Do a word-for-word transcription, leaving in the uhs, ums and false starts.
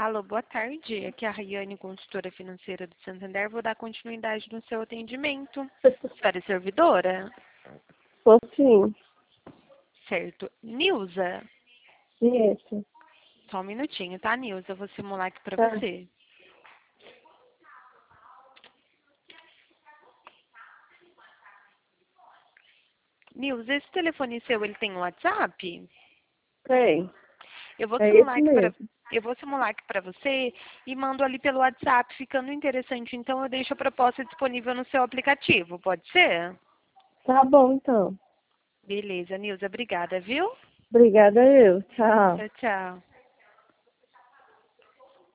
Alô, boa tarde. Aqui é a Rayane, consultora financeira do Santander. Vou dar continuidade no seu atendimento. A senhora é servidora? Tô sim. Certo. Nilza? Isso. Só um minutinho, tá, Nilza? Eu vou simular aqui pra Tá. você. Nilza, esse telefone seu, ele tem WhatsApp? Tem. Eu vou É simular esse aqui pra... mesmo. Eu vou simular aqui para você e mando ali pelo WhatsApp. Ficando interessante, então eu deixo a proposta disponível no seu aplicativo. Pode ser? Tá bom, então. Beleza, Nilza. Obrigada, viu? Obrigada eu. Tchau. Tchau, tchau.